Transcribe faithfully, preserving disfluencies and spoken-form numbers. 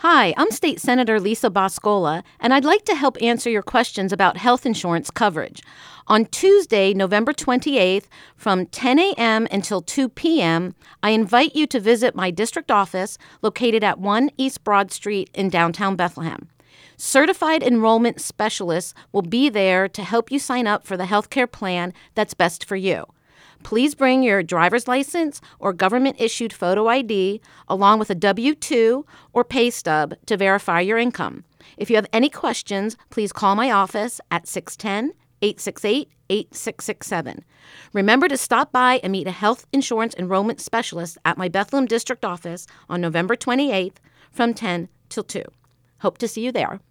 Hi, I'm State Senator Lisa Boscola, and I'd like to help answer your questions about health insurance coverage. On Tuesday, November twenty-eighth, from ten a.m. until two p.m., I invite you to visit my district office located at one East Broad Street in downtown Bethlehem. Certified enrollment specialists will be there to help you sign up for the healthcare plan that's best for you. Please bring your driver's license or government-issued photo I D along with a W two or pay stub to verify your income. If you have any questions, please call my office at six one zero, eight six eight, eight six six seven. Remember to stop by and meet a health insurance enrollment specialist at my Bethlehem District office on November twenty-eighth from ten till two. Hope to see you there.